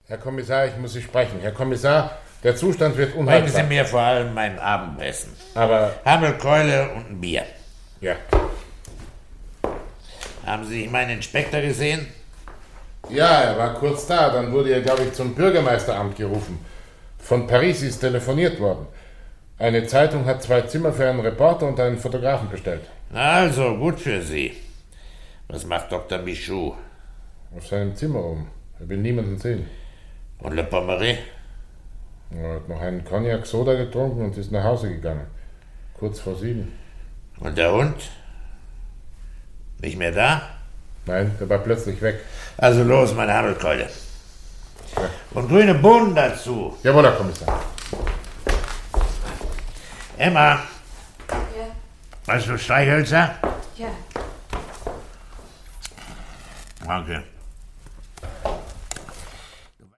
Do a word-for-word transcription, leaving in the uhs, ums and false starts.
Herr Kommissar, ich muss Sie sprechen. Herr Kommissar, der Zustand wird Bringen unhaltbar. Sie mir vor allem mein Abendessen. Aber... Hammelkeule und ein Bier. Ja. Haben Sie meinen Inspektor gesehen? Ja, er war kurz da. Dann wurde er, glaube ich, zum Bürgermeisteramt gerufen. Von Paris ist telefoniert worden. Eine Zeitung hat zwei Zimmer für einen Reporter und einen Fotografen bestellt. Also, gut für Sie. Was macht Doktor Michaud? Auf seinem Zimmer oben. Er will niemanden sehen. Und Le Pommery? Er hat noch einen Cognac-Soda getrunken und ist nach Hause gegangen. Kurz vor sieben. Und der Hund? Nicht mehr da? Nein, der war plötzlich weg. Also los, meine Hammelkeule. Ja. Und grüne Bohnen dazu. Jawohl, Herr Kommissar. Emma. Ja. Hast du Streichhölzer? Ja. Danke.